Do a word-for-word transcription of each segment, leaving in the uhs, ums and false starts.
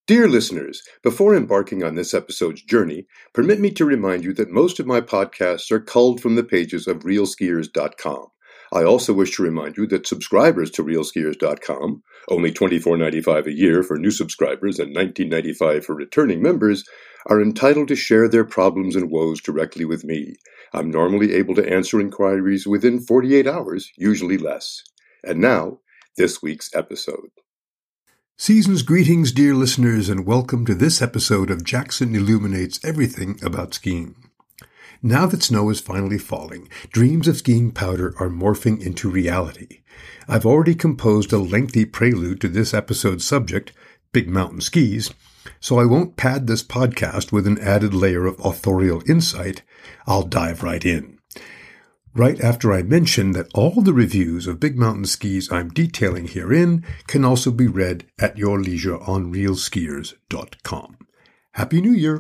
Dear listeners, before embarking on this episode's journey, permit me to remind you that most of my podcasts are culled from the pages of real skiers dot com. I also wish to remind you that subscribers to real skiers dot com, only twenty-four dollars and ninety-five cents a year for new subscribers and nineteen dollars and ninety-five cents for returning members, are entitled to share their problems and woes directly with me. I'm normally able to answer inquiries within forty-eight hours, usually less. And now, this week's episode. Season's greetings, dear listeners, and welcome to this episode of Jackson Illuminates Everything About Skiing. Now that snow is finally falling, dreams of skiing powder are morphing into reality. I've already composed a lengthy prelude to this episode's subject, Big Mountain Skis, so I won't pad this podcast with an added layer of authorial insight. I'll dive right in. Right after I mention that all the reviews of Big Mountain skis I'm detailing herein can also be read at your leisure on real skiers dot com. Happy New Year!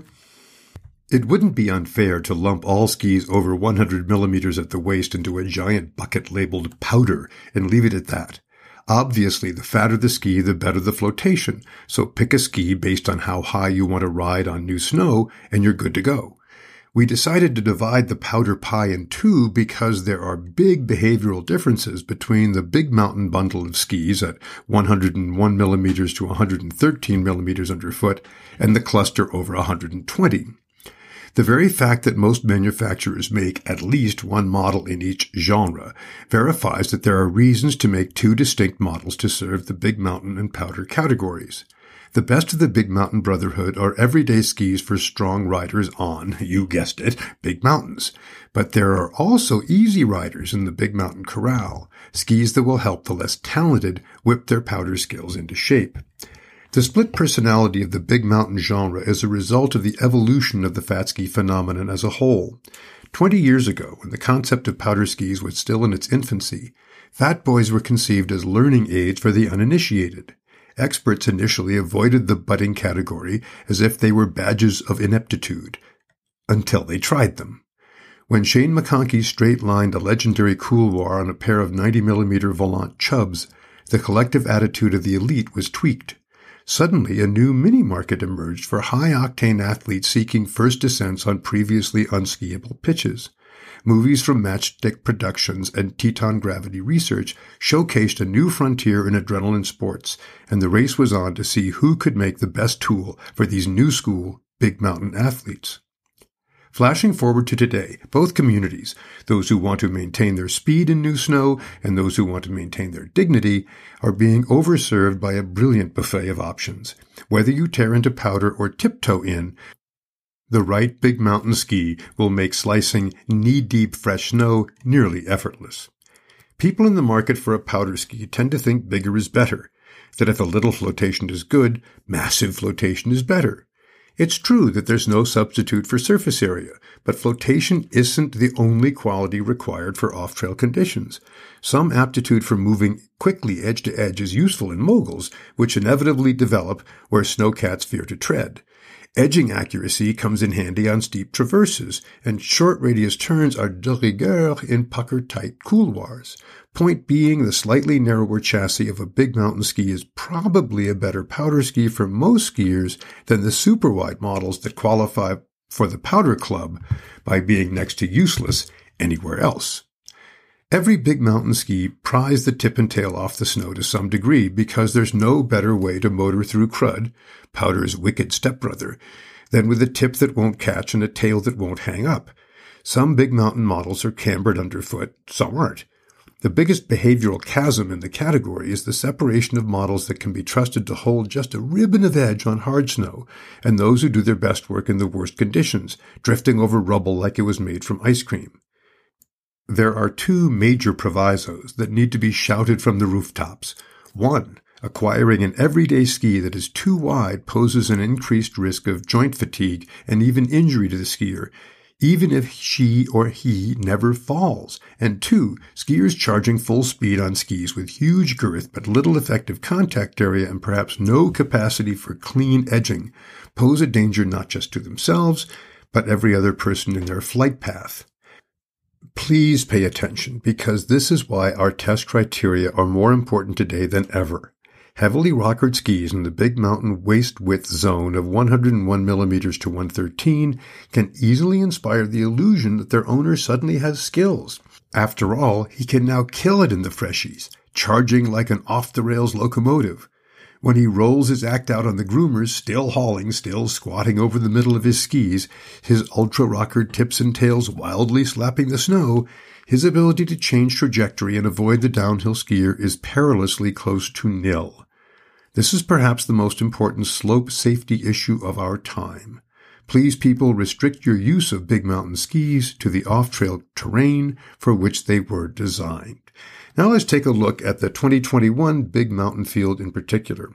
It wouldn't be unfair to lump all skis over one hundred millimeters at the waist into a giant bucket labeled powder and leave it at that. Obviously, the fatter the ski, the better the flotation, so pick a ski based on how high you want to ride on new snow, and you're good to go. We decided to divide the powder pie in two because there are big behavioral differences between the Big Mountain bundle of skis at one hundred one millimeters to one hundred thirteen millimeters underfoot and the cluster over one hundred twenty. The very fact that most manufacturers make at least one model in each genre verifies that there are reasons to make two distinct models to serve the Big Mountain and powder categories. The best of the Big Mountain Brotherhood are everyday skis for strong riders on, you guessed it, big mountains. But there are also easy riders in the Big Mountain Corral, skis that will help the less talented whip their powder skills into shape. The split personality of the Big Mountain genre is a result of the evolution of the fat ski phenomenon as a whole. Twenty years ago, when the concept of powder skis was still in its infancy, fat boys were conceived as learning aids for the uninitiated. Experts initially avoided the budding category as if they were badges of ineptitude, until they tried them. When Shane McConkey straight-lined a legendary couloir on a pair of ninety millimeter volant chubs, the collective attitude of the elite was tweaked. Suddenly, a new mini-market emerged for high-octane athletes seeking first descents on previously unskiable pitches. Movies from Matchstick Productions and Teton Gravity Research showcased a new frontier in adrenaline sports, and the race was on to see who could make the best tool for these new school Big Mountain athletes. Flashing forward to today, both communities, those who want to maintain their speed in new snow and those who want to maintain their dignity, are being overserved by a brilliant buffet of options. Whether you tear into powder or tiptoe in, the right Big Mountain ski will make slicing knee-deep fresh snow nearly effortless. People in the market for a powder ski tend to think bigger is better, that if a little flotation is good, massive flotation is better. It's true that there's no substitute for surface area, but flotation isn't the only quality required for off-trail conditions. Some aptitude for moving quickly edge to edge is useful in moguls, which inevitably develop where snowcats fear to tread. Edging accuracy comes in handy on steep traverses, and short radius turns are de rigueur in pucker-tight couloirs. Point being, the slightly narrower chassis of a Big Mountain ski is probably a better powder ski for most skiers than the super-wide models that qualify for the powder club by being next to useless anywhere else. Every Big Mountain ski pries the tip and tail off the snow to some degree because there's no better way to motor through crud, powder's wicked stepbrother, than with a tip that won't catch and a tail that won't hang up. Some Big Mountain models are cambered underfoot, some aren't. The biggest behavioral chasm in the category is the separation of models that can be trusted to hold just a ribbon of edge on hard snow, and those who do their best work in the worst conditions, drifting over rubble like it was made from ice cream. There are two major provisos that need to be shouted from the rooftops. One, acquiring an everyday ski that is too wide poses an increased risk of joint fatigue and even injury to the skier, even if she or he never falls. And two, skiers charging full speed on skis with huge girth but little effective contact area and perhaps no capacity for clean edging pose a danger not just to themselves, but every other person in their flight path. Please pay attention, because this is why our test criteria are more important today than ever. Heavily rockered skis in the Big Mountain waist width zone of one hundred one millimeters to one thirteen can easily inspire the illusion that their owner suddenly has skills. After all, he can now kill it in the freshies, charging like an off-the-rails locomotive. When he rolls his act out on the groomers, still hauling, still squatting over the middle of his skis, his ultra-rockered tips and tails wildly slapping the snow, his ability to change trajectory and avoid the downhill skier is perilously close to nil. This is perhaps the most important slope safety issue of our time. Please, people, restrict your use of Big Mountain skis to the off-trail terrain for which they were designed. Now let's take a look at the twenty twenty-one Big Mountain field in particular.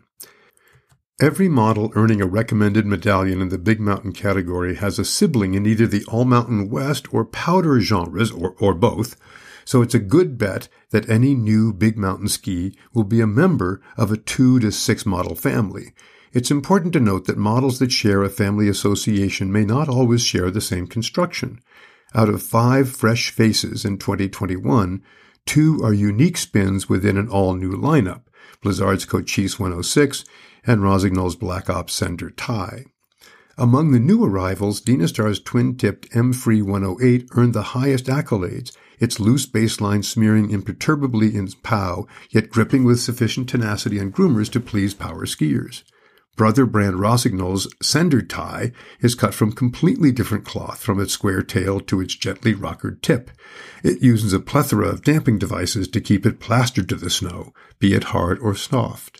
Every model earning a recommended medallion in the Big Mountain category has a sibling in either the All-Mountain West or Powder genres, or, or both, so it's a good bet that any new Big Mountain ski will be a member of a two to six model family. It's important to note that models that share a family association may not always share the same construction. Out of five fresh faces in twenty twenty-one, two are unique spins within an all-new lineup, Blizzard's Cochise one oh six and Rosignol's Black Ops Sender Tie. Among the new arrivals, Dynastar's twin-tipped M-Free one oh eight earned the highest accolades, its loose baseline smearing imperturbably in pow, yet gripping with sufficient tenacity on groomers to please power skiers. Brother brand Rosignol's Sender Tie is cut from completely different cloth, from its square tail to its gently rockered tip. It uses a plethora of damping devices to keep it plastered to the snow, be it hard or soft.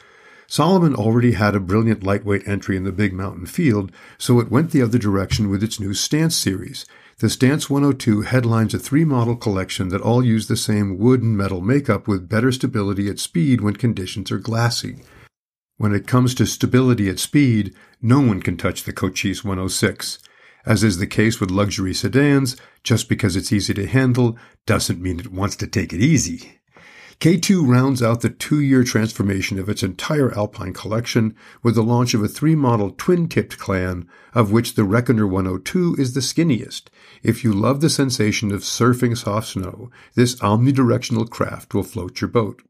Salomon already had a brilliant lightweight entry in the Big Mountain field, so it went the other direction with its new Stance series. The Stance one oh two headlines a three-model collection that all use the same wood and metal makeup with better stability at speed when conditions are glassy. When it comes to stability at speed, no one can touch the Cochise one oh six. As is the case with luxury sedans, just because it's easy to handle doesn't mean it wants to take it easy. K two rounds out the two-year transformation of its entire Alpine collection with the launch of a three-model twin-tipped clan, of which the Reckoner one oh two is the skinniest. If you love the sensation of surfing soft snow, this omnidirectional craft will float your boat.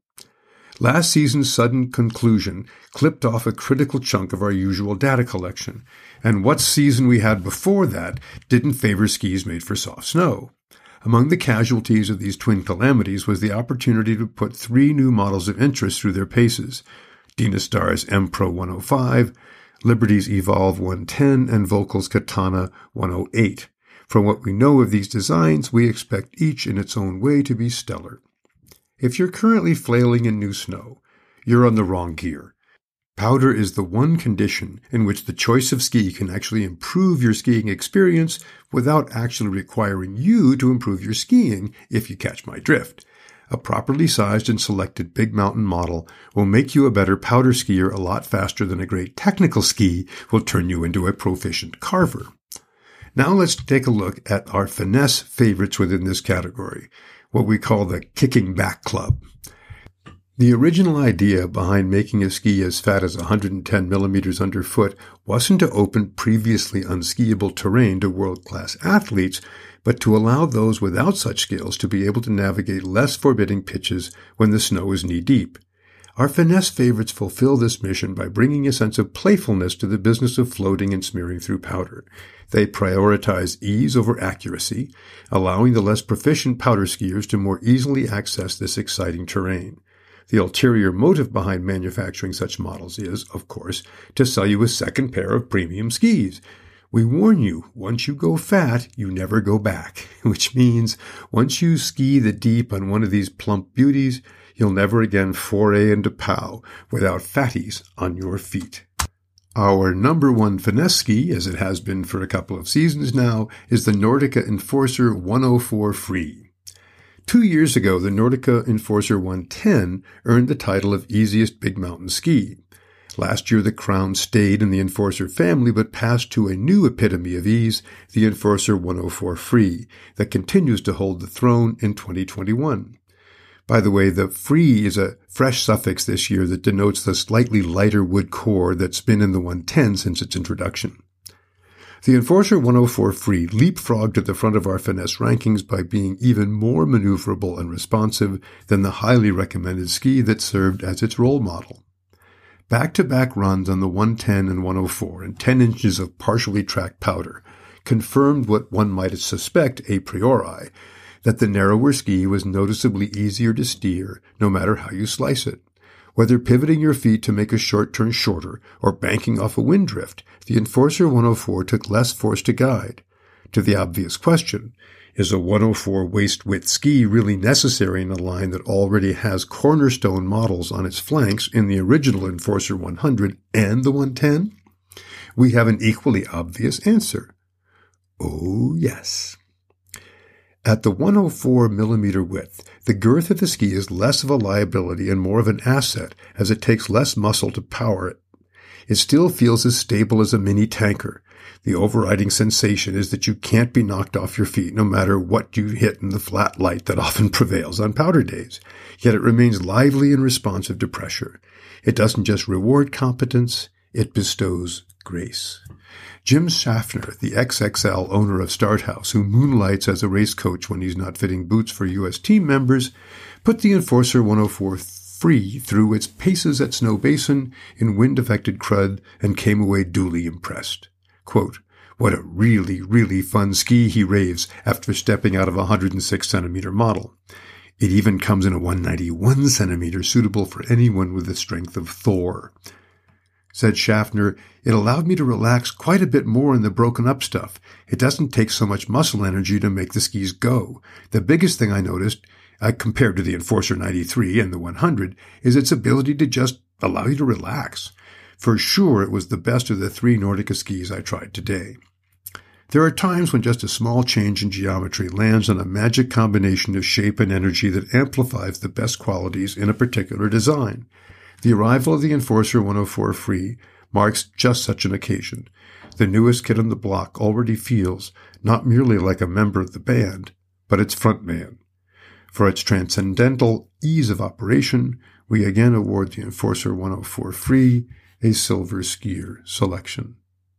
Last season's sudden conclusion clipped off a critical chunk of our usual data collection, and what season we had before that didn't favor skis made for soft snow. Among the casualties of these twin calamities was the opportunity to put three new models of interest through their paces: Dynastar's M-Pro one oh five, Liberty's Evolve one ten, and Volkel's Katana one oh eight. From what we know of these designs, we expect each in its own way to be stellar. If you're currently flailing in new snow, you're on the wrong gear. Powder is the one condition in which the choice of ski can actually improve your skiing experience without actually requiring you to improve your skiing, if you catch my drift. A properly sized and selected Big Mountain model will make you a better powder skier a lot faster than a great technical ski will turn you into a proficient carver. Now let's take a look at our finesse favorites within this category, what we call the kicking back club. The original idea behind making a ski as fat as one hundred ten millimeters underfoot wasn't to open previously unskiable terrain to world-class athletes, but to allow those without such skills to be able to navigate less forbidding pitches when the snow is knee-deep. Our finesse favorites fulfill this mission by bringing a sense of playfulness to the business of floating and smearing through powder. They prioritize ease over accuracy, allowing the less proficient powder skiers to more easily access this exciting terrain. The ulterior motive behind manufacturing such models is, of course, to sell you a second pair of premium skis. We warn you, once you go fat, you never go back, which means once you ski the deep on one of these plump beauties, you'll never again foray into POW without fatties on your feet. Our number one finesse ski, as it has been for a couple of seasons now, is the Nordica Enforcer one oh four Free. Two years ago, the Nordica Enforcer one ten earned the title of easiest Big Mountain ski. Last year, the crown stayed in the Enforcer family, but passed to a new epitome of ease, the Enforcer one oh four Free, that continues to hold the throne in twenty twenty-one. By the way, the Free is a fresh suffix this year that denotes the slightly lighter wood core that's been in the one ten since its introduction. The Enforcer one oh four Free leapfrogged to the front of our finesse rankings by being even more maneuverable and responsive than the highly recommended ski that served as its role model. Back-to-back runs on the one ten and one oh four and ten inches of partially tracked powder confirmed what one might suspect a priori, that the narrower ski was noticeably easier to steer no matter how you slice it. Whether pivoting your feet to make a short turn shorter or banking off a wind drift, the Enforcer one oh four took less force to guide. To the obvious question, is a one oh four waist-width ski really necessary in a line that already has cornerstone models on its flanks in the original Enforcer one hundred and the one ten? We have an equally obvious answer. Oh, yes. At the one oh four millimeter width, the girth of the ski is less of a liability and more of an asset, as it takes less muscle to power it. It still feels as stable as a mini tanker. The overriding sensation is that you can't be knocked off your feet no matter what you hit in the flat light that often prevails on powder days. Yet it remains lively and responsive to pressure. It doesn't just reward competence, it bestows grace. Jim Schaffner, the X X L owner of Starthouse, who moonlights as a race coach when he's not fitting boots for U S team members, put the Enforcer one oh four free through its paces at Snow Basin in wind-affected crud and came away duly impressed. Quote, "What a really, really fun ski," he raves after stepping out of a one hundred six centimeter model. It even comes in a one ninety-one centimeter, suitable for anyone with the strength of Thor. Said Schaffner, "It allowed me to relax quite a bit more in the broken-up stuff. It doesn't take so much muscle energy to make the skis go. The biggest thing I noticed, uh, compared to the Enforcer ninety-three and the one hundred, is its ability to just allow you to relax. For sure, it was the best of the three Nordica skis I tried today." There are times when just a small change in geometry lands on a magic combination of shape and energy that amplifies the best qualities in a particular design. The arrival of the Enforcer one oh four Free marks just such an occasion. The newest kid on the block already feels not merely like a member of the band, but its frontman. For its transcendental ease of operation, we again award the Enforcer one oh four Free a Silver Skier selection.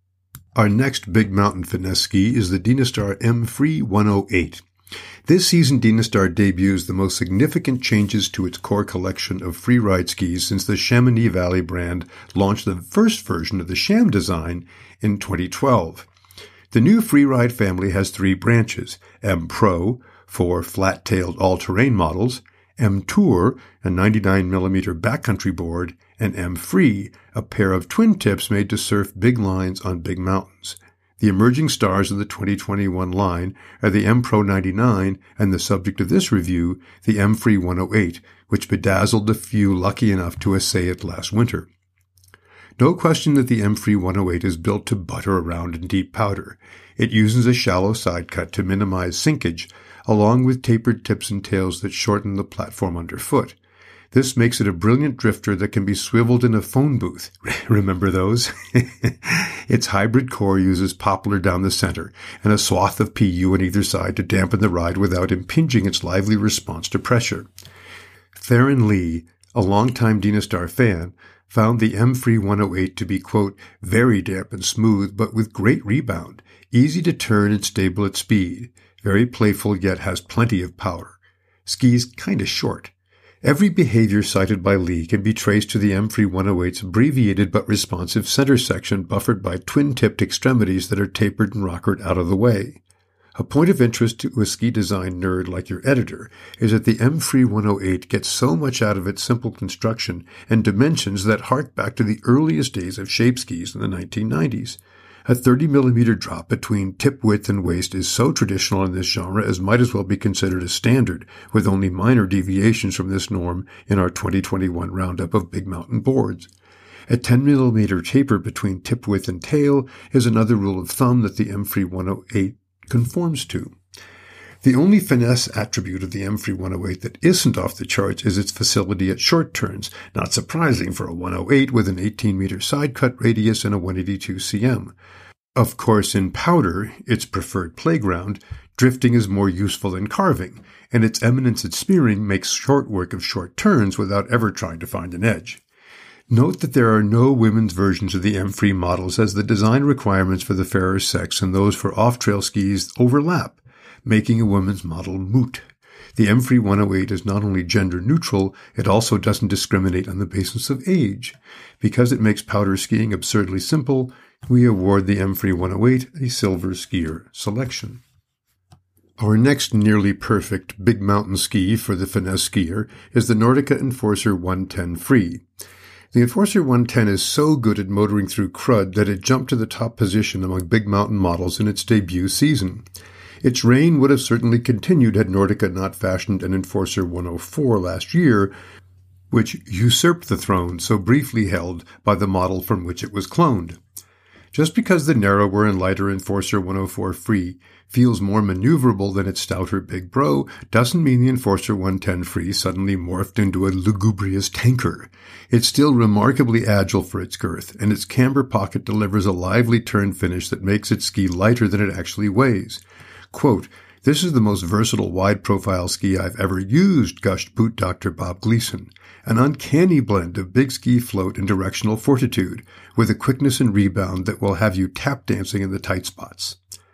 Our next big mountain finesse ski is the Dynastar M Free one oh eight. This season, Dynastar debuts the most significant changes to its core collection of freeride skis since the Chamonix Valley brand launched the first version of the Sham design in twenty twelve. The new freeride family has three branches: M Pro for flat-tailed all-terrain models, M Tour, a ninety-nine millimeter backcountry board, and M Free, a pair of twin tips made to surf big lines on big mountains. The emerging stars of the twenty twenty-one line are the M Pro ninety-nine and the subject of this review, the M Free one oh eight, which bedazzled the few lucky enough to essay it last winter. No question that the M Free one oh eight is built to butter around in deep powder. It uses a shallow side cut to minimize sinkage, along with tapered tips and tails that shorten the platform underfoot. This makes it a brilliant drifter that can be swiveled in a phone booth. Remember those? Its hybrid core uses poplar down the center and a swath of P U on either side to dampen the ride without impinging its lively response to pressure. Theron Lee, a longtime Dynastar fan, found the M Free one oh eight to be, quote, "very damp and smooth, but with great rebound, easy to turn and stable at speed, very playful yet has plenty of power. Skis kinda short." Every behavior cited by Lee can be traced to the M Free one oh eight's abbreviated but responsive center section buffered by twin-tipped extremities that are tapered and rockered out of the way. A point of interest to a ski design nerd like your editor is that the M Free one oh eight gets so much out of its simple construction and dimensions that hark back to the earliest days of shape skis in the nineteen nineties. A thirty millimeter drop between tip width and waist is so traditional in this genre as might as well be considered a standard, with only minor deviations from this norm in our twenty twenty-one roundup of big mountain boards. A ten millimeter taper between tip width and tail is another rule of thumb that the M Free one oh eight conforms to. The only finesse attribute of the M Free one oh eight that isn't off the charts is its facility at short turns, not surprising for a one oh eight with an eighteen meter side cut radius and a one eighty-two centimeters. Of course, in powder, its preferred playground, drifting is more useful than carving, and its eminence at spearing makes short work of short turns without ever trying to find an edge. Note that there are no women's versions of the M Free models, as the design requirements for the fairer sex and those for off-trail skis overlap, making a women's model moot. The M-Free one oh eight is not only gender neutral, it also doesn't discriminate on the basis of age. Because it makes powder skiing absurdly simple, we award the M-Free one oh eight a Silver Skier selection. Our next nearly perfect big mountain ski for the finesse skier is the Nordica Enforcer one ten Free. The Enforcer one ten is so good at motoring through crud that it jumped to the top position among big mountain models in its debut season. Its reign would have certainly continued had Nordica not fashioned an Enforcer one oh four last year, which usurped the throne so briefly held by the model from which it was cloned. Just because the narrower and lighter Enforcer one oh four Free feels more maneuverable than its stouter big bro doesn't mean the Enforcer one ten Free suddenly morphed into a lugubrious tanker. It's still remarkably agile for its girth, and its camber pocket delivers a lively turn finish that makes its ski lighter than it actually weighs. Quote, "This is the most versatile wide-profile ski I've ever used," gushed boot doctor Bob Gleason. An uncanny blend of big ski float and directional fortitude, with a quickness and rebound that will have you tap dancing in the tight spots.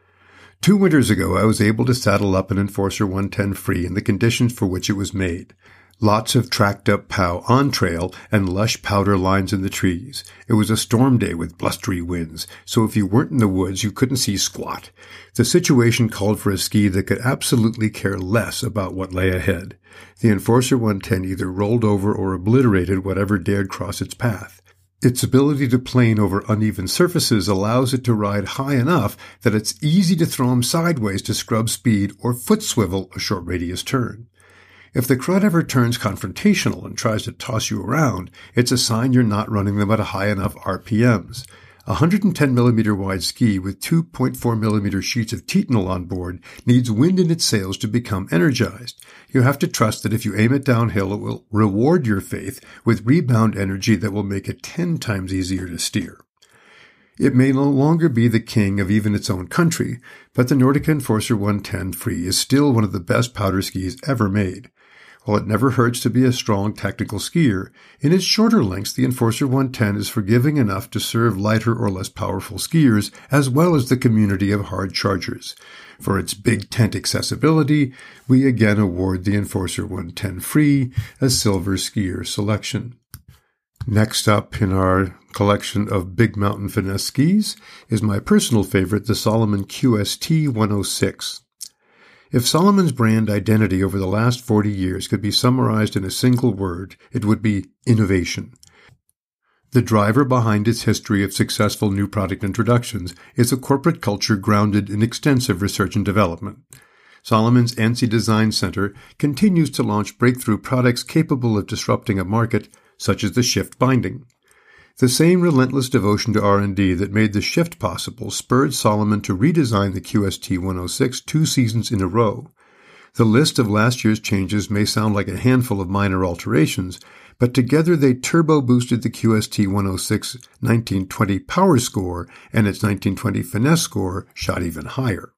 Two winters ago, I was able to saddle up an Enforcer one ten Free in the conditions for which it was made. Lots of tracked-up pow on trail and lush powder lines in the trees. It was a storm day with blustery winds, so if you weren't in the woods, you couldn't see squat. The situation called for a ski that could absolutely care less about what lay ahead. The Enforcer one ten either rolled over or obliterated whatever dared cross its path. Its ability to plane over uneven surfaces allows it to ride high enough that it's easy to throw them sideways to scrub speed or foot swivel a short radius turn. If the crud ever turns confrontational and tries to toss you around, it's a sign you're not running them at high enough R P Ms. A one hundred ten millimeter wide ski with two point four millimeter sheets of Titanal on board needs wind in its sails to become energized. You have to trust that if you aim it downhill, it will reward your faith with rebound energy that will make it ten times easier to steer. It may no longer be the king of even its own country, but the Nordica Enforcer one ten Free is still one of the best powder skis ever made. While it never hurts to be a strong technical skier, in its shorter lengths the Enforcer one ten is forgiving enough to serve lighter or less powerful skiers as well as the community of hard chargers. For its big tent accessibility, we again award the Enforcer one ten Free a Silver Skier selection. Next up in our collection of big mountain finesse skis is my personal favorite, the Salomon Q S T one oh six. If Salomon's brand identity over the last forty years could be summarized in a single word, it would be innovation. The driver behind its history of successful new product introductions is a corporate culture grounded in extensive research and development. Salomon's ANSI Design Center continues to launch breakthrough products capable of disrupting a market, such as the Shift binding. The same relentless devotion to R and D that made the Shift possible spurred Salomon to redesign the Q S T one oh six two seasons in a row. The list of last year's changes may sound like a handful of minor alterations, but together they turbo-boosted the Q S T one oh six nineteen twenty power score, and its nineteen twenty finesse score shot even higher.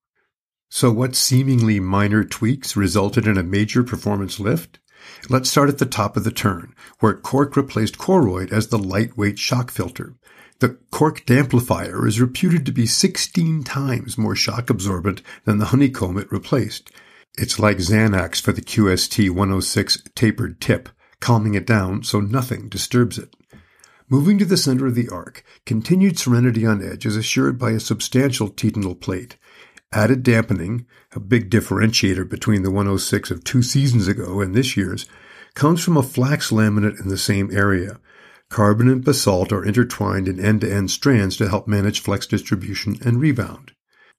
So what seemingly minor tweaks resulted in a major performance lift? Let's start at the top of the turn, where Cork replaced Koroyd as the lightweight shock filter. The Cork Damplifier is reputed to be sixteen times more shock absorbent than the honeycomb it replaced. It's like Xanax for the Q S T one oh six tapered tip, calming it down so nothing disturbs it. Moving to the center of the arc, continued serenity on edge is assured by a substantial Titanal plate. Added dampening, a big differentiator between the one oh six of two seasons ago and this year's, comes from a flax laminate in the same area. Carbon and basalt are intertwined in end-to-end strands to help manage flex distribution and rebound.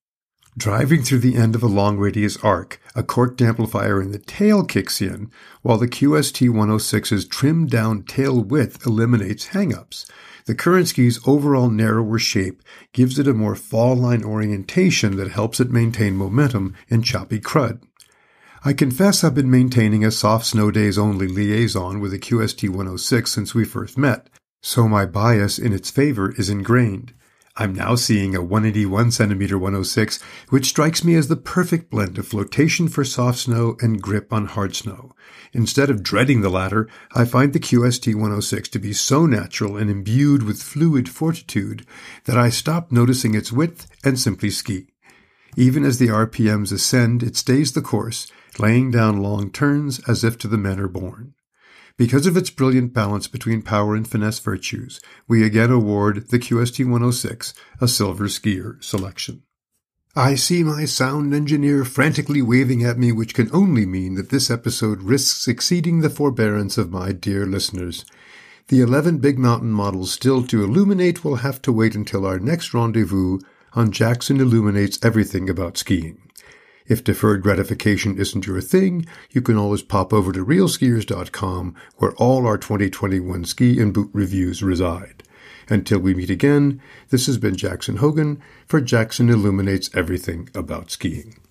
Driving through the end of a long-radius arc, a Cork Damplifier in the tail kicks in, while the Q S T one oh six's trimmed-down tail width eliminates hang-ups. The current ski's overall narrower shape gives it a more fall-line orientation that helps it maintain momentum in choppy crud. I confess I've been maintaining a soft snow days only liaison with the Q S T one oh six since we first met, so my bias in its favor is ingrained. I'm now seeing a one eighty-one centimeter one oh six, which strikes me as the perfect blend of flotation for soft snow and grip on hard snow. Instead of dreading the latter, I find the Q S T one oh six to be so natural and imbued with fluid fortitude that I stop noticing its width and simply ski. Even as the R P Ms ascend, it stays the course, laying down long turns as if to the manner born. Because of its brilliant balance between power and finesse virtues, we again award the Q S T one oh six a Silver Skier selection. I see my sound engineer frantically waving at me, which can only mean that this episode risks exceeding the forbearance of my dear listeners. The eleven Big Mountain models still to illuminate will have to wait until our next rendezvous on Jackson Illuminates Everything About Skiing. If deferred gratification isn't your thing, you can always pop over to real skiers dot com, where all our twenty twenty-one ski and boot reviews reside. Until we meet again, this has been Jackson Hogan for Jackson Illuminates Everything About Skiing.